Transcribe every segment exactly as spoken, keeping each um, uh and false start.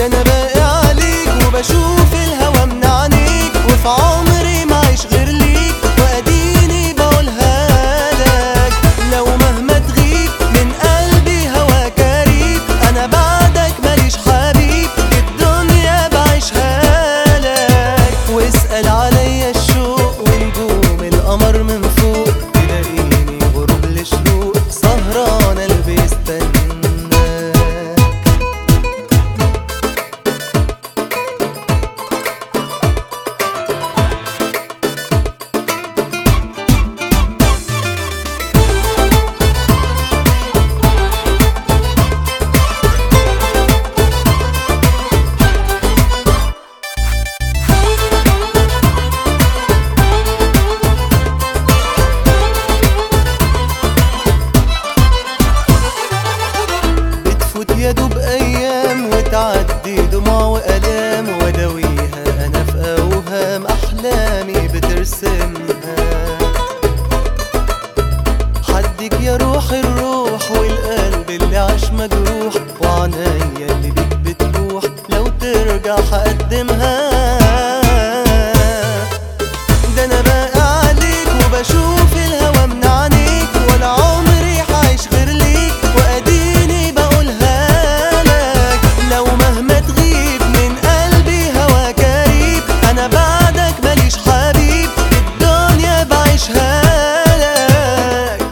ده انا باقي عليك وبشوف الهوى من عينيك، وفي عمري ما عيش غير ليك واديني بقولها لك. لو مهما تغيب من قلبي هواك قريب، انا بعدك ماليش حبيب الدنيا بعيشها لك. واسأل عليا الشوق ونجوم القمر من فوق، تلاقيني غروب لشروق سهران قلبي يستناك. يدوب ايام وتعدي دموع والام، واداويها انا في اوهام احلامي بترسمها. حدك يا روح الروح والقلب اللي عاش مجروح، وعنايا اللي بيك بتروح لو ترجع هقدمها. ده انا باقي عليك وبشوف الهوى من عينيك، ولا عمري هعيش غير ليك واديني بقولها. لو مهما تغيب من قلبي هواك قريب، انا بعدك ماليش حبيب الدنيا بعيشها لك.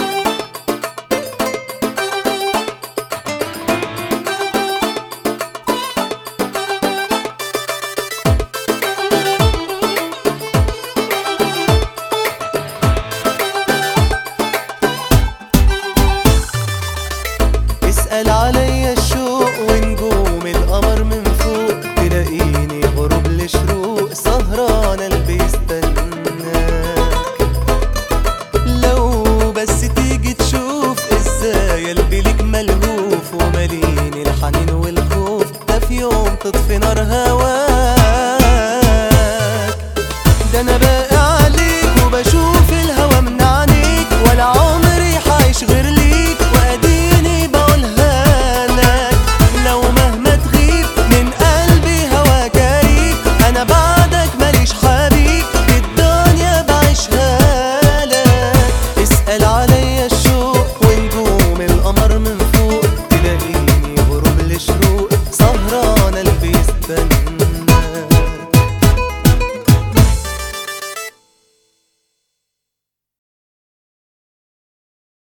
اسأل عليا الشوق ونجوم القمر من فوق، تلاقيني غروب لشروق سهران قلبي يستناك. لو بس تيجي تشوف ازاي قلبي ليك ملهوف، وماليني الحنين والخوف ده في يوم تطفي نار هواك. ده انا بقى